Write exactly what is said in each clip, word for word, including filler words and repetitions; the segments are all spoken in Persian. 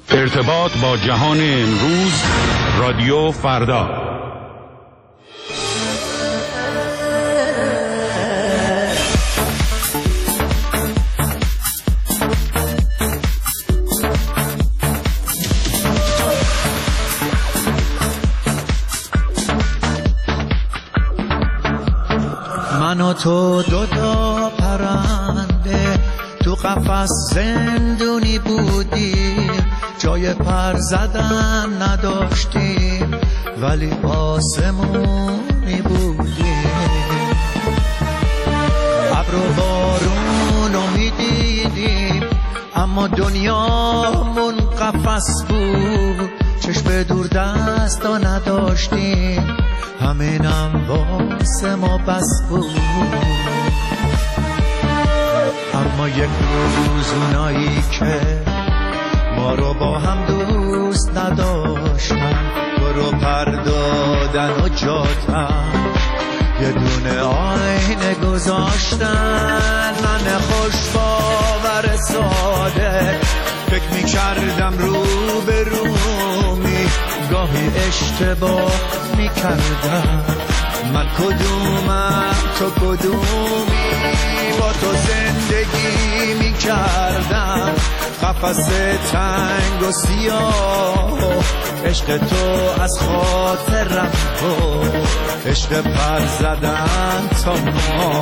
ارتباط با جهان امروز، رادیو فردا. من و تو دو تا پرنده تو قفس زندونی بودیم، جای پر زدن نداشتیم ولی آسمونی بودیم. ابر و بارون رو میدیدیم اما دنیامون قفس بود، چشم دور دستا نداشتیم، همینم واسه ما بس بود. اما یک روز اونایی که ما رو با هم دوست نداشتن، تو رو پر دادن و جاتن، یه دونه آینه گذاشتن. من خوش باور ساده فکر می کردم رو به رومی، گاهی اشتباه می کردم. من کدومم تو کدومی، با تو زندگی می کردم، قفس تنگ و سیاه، عشق تو از خاطرم تو، عشق پر زدن تا ما.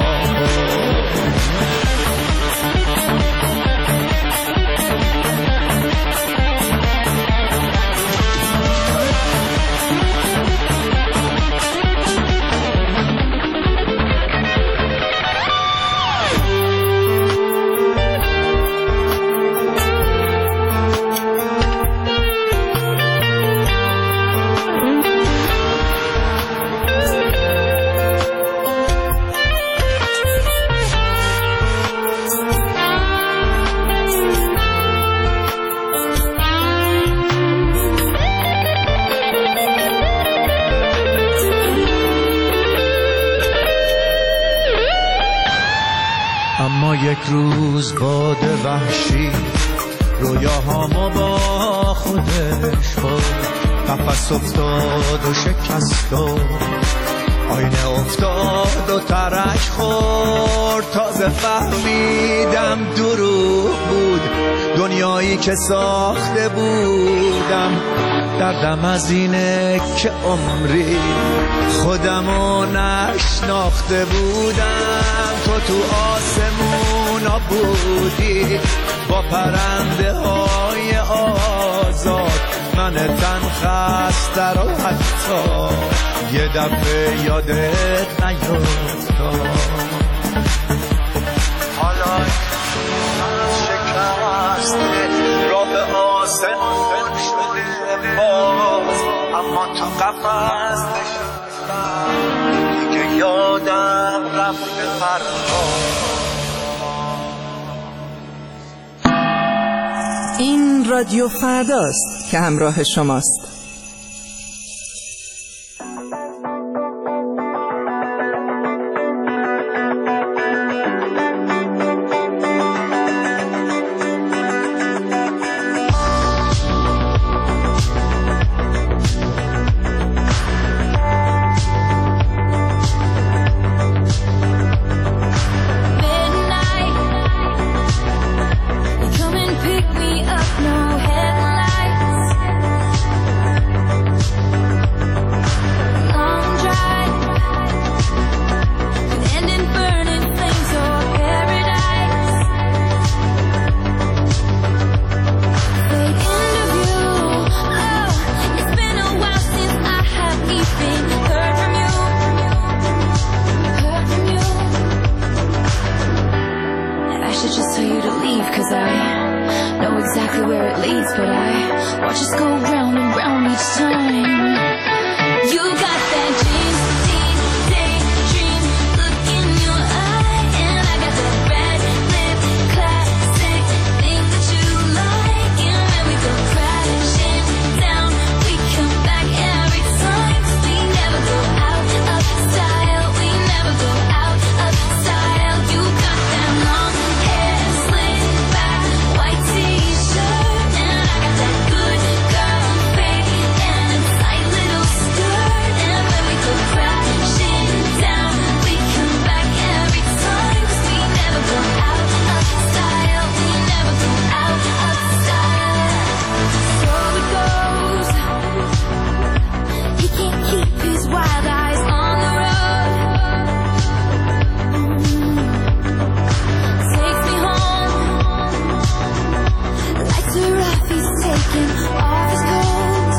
اما یک روز باد وحشی رویاهامو با خودش برد، قفس افتاد و شکست و آینه افتاد و ترک خورد. تازه فهمیدم دروغ بود دنیایی که ساخته بودم، دردم از اینه که عمری خودمو نشناخته بودم. تو تو آسمونا بودی با پرنده های آزاد، من تن خسته رو حتی یه دفعه یادت نیفتاد. حالا من شکسته راه به آسمون شده باز، اما تو قفس نشستم دیگه یادم رفته پرواز. این رادیو فرداست که همراه شماست. Good him off his coat.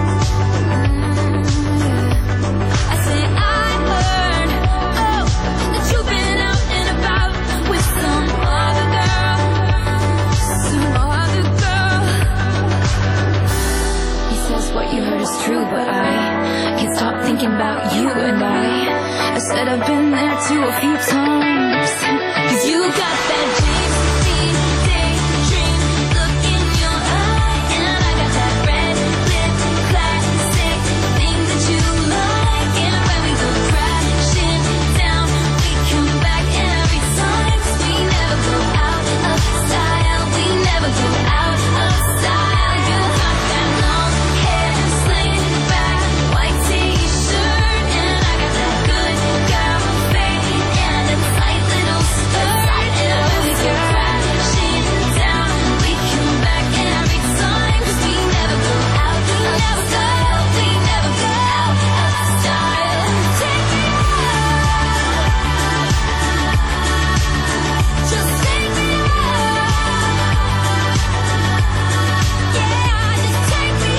I say I heard, oh, that you've been out and about with some other girl, some other girl. He says what you heard is true, but I can't stop thinking about you and I. I said I've been there too a few times. Cause you got that James Dean daydream look in your eye, and I got that red lip classic thing that you like. And when we go crashing down, we come back every time. Cause we never go out of style, we never go out of style. You got that long hair slaying back, white t-shirt, and I got that good girl face and a tight little skirt. And when we go crashing down, we come back every time. Cause we never go out of style, we never go out of style. Take me out, just take me out. Yeah, just take me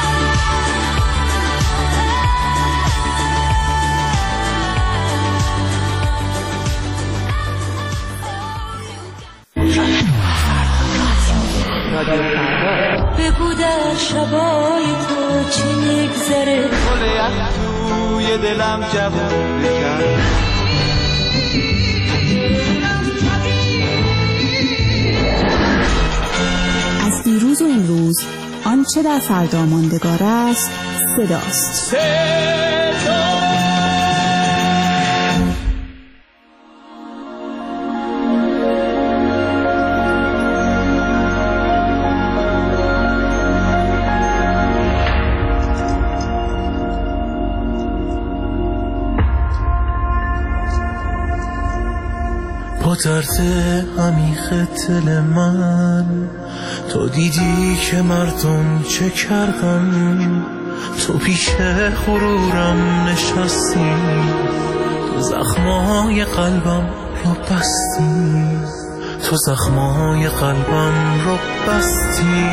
رادیو فردا. بگو در شبای تو چی میگذره. گل یخ توی دلم جوون بکن. از دیروز و امروز آنچه در فردا ماندگار است صداست. با درد عمیق دل من تو دیدی که مردم چه کردن، تو پیش غرورم نشستی، تو زخمای قلبم رو بستی، تو زخمای قلبم رو بستی.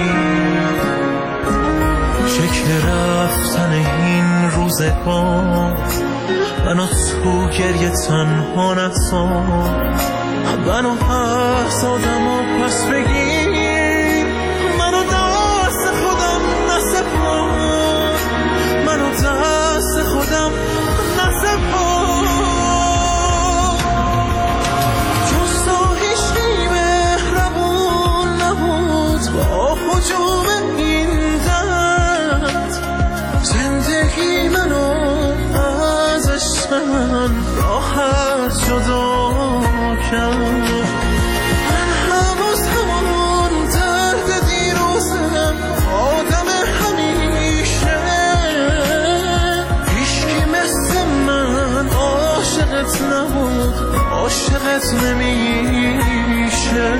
شکل رفتن این روزگار منو تو گریه تنها نذار، منو هست آدم و پس بگیر، منو دست خودم نسپار، منو دست خودم نسپار. جز تو هیچکی مهربون نبود با هجوم این درد، زندگی منو من راحت جدا کرد. من هنوز همون درد دیروزم، آدم همیشه، هیچکی مثل من عاشقت نبود، عاشقت نمیشه.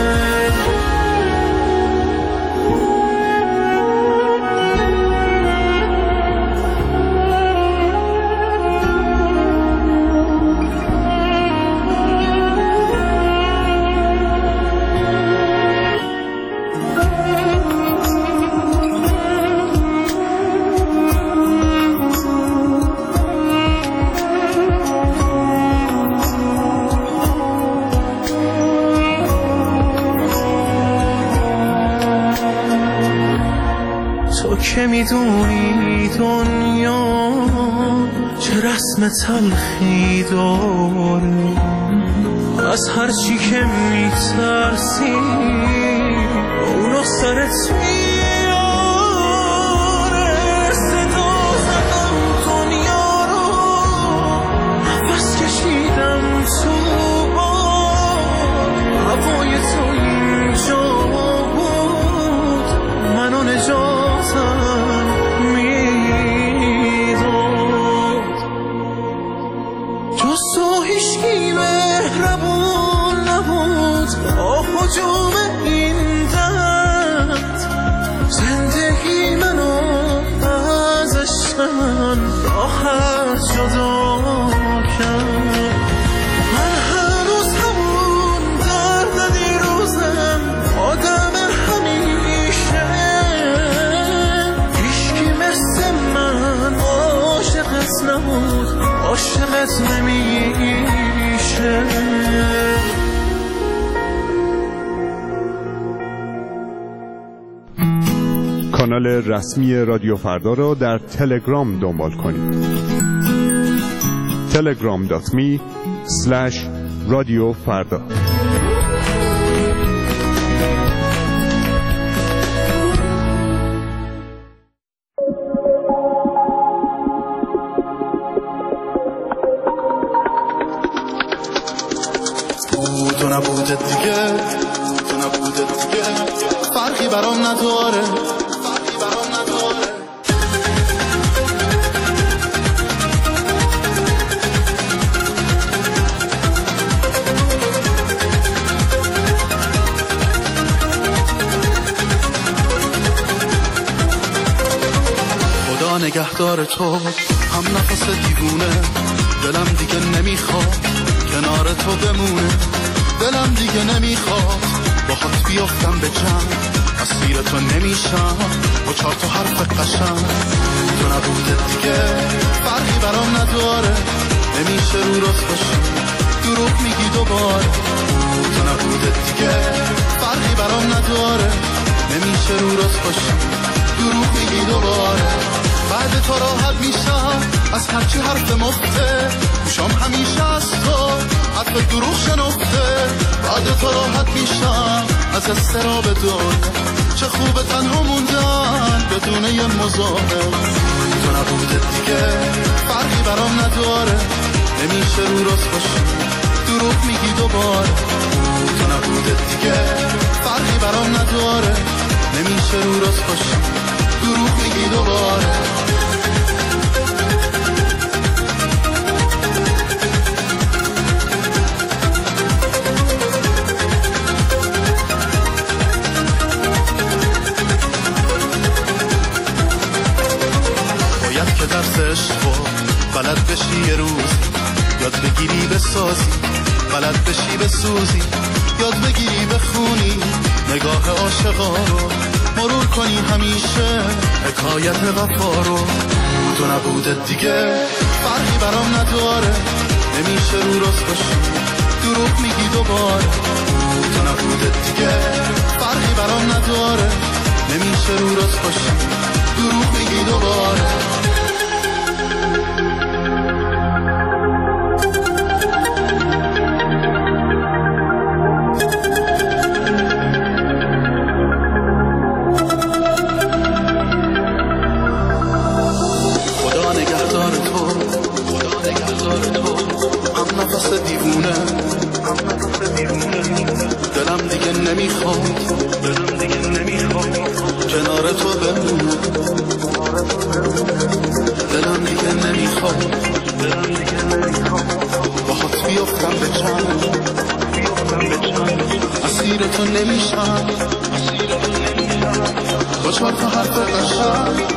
که میدونی دنیا چه رسم تلخی داره، از هر چی که میترسی اونو سرت میاره. صدا زدم دنیا رو، نفس کشیدم تو باد، هوای تو اینجا بود، منو نجاتم هجوم این درد، کانال رسمی رادیو فردا را در تلگرام دنبال کنید. تلگرام دات می اسلش رادیو فردا. تو نبودت دیگه، تو نبودت دیگه، فرقی برام نداره، فرقی برام نداره. خدا نگهدار تو، هم نفس دیوونه، دلم دیگه نمیخواد کنار تو بمونه، دلم دیگه نمیخواد باهات بیافتم به جنگ، اسیر تو نمیشم با چهار تا حرف قشنگ. تو نبودت دیگه فرقی برام نداره، نمیشه رو راست باشی دروغ میگی دوباره. تو نبودت دیگه فرقی برام نداره، نمیشه رو راست باشی دروغ میگی دوباره. بعد تو راحت میشم از هرچی حرف مفته، گوشام همیشه از تو حرف دروغ شنفته. بعد تو راحت میشم از استراب دنیا، چه خوبه تنها موندن بدون یه مزاحم. تو نبودت دیگه فرقی برام نداره، نمیشه رو راست باشی دروغ میگی دوباره. تو نبودت دیگه فرقی برام نداره، نمیشه رو راست باشی دروغ میگی دوباره. باید که درس عشقو بلد بشی یه روز، یاد بگیری بسازی بلد بشی بسوزی، یاد بگیری بخونی نگاه عاشقا رو، مرور کنی همیشه حکایت وفا رو. تو نبودت دیگه فرقی برام نداره، نمیشه رو راست باشی دروغ میگی دوباره. تو نبودت دیگه فرقی برام نداره، نمیشه رو راست باشی دروغ میگی دوباره. دیوونه دلم دیگه نمیخواد، دلم دیگه نمیخواد کنار تو بمونه، دلم دیگه نمیخواد، دلم دیگه نمیخواد باهات بیافتم به چند، اسیر تو نمیشم با چهار تا حرف قشنگ.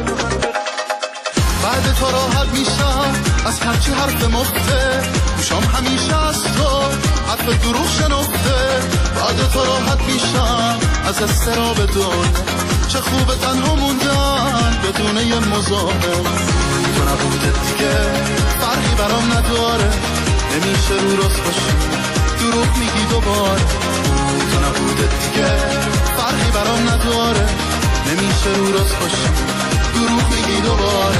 بعد تو راحت میشم از هرچی حرف مفته، گوشام همیشه از تو حرف دروغ شنفته. بعد تو راحت میشم از استراب دنیا، چه خوبه تنها موندن بدون یه مزاحم. تو نبودت دیگه فرقی برام نداره، نمیشه رو راست باشی دروغ میگی دوباره. تو نبودت دیگه فرقی برام نداره، نمیشه رو راست باشی دروغ میگی دوباره.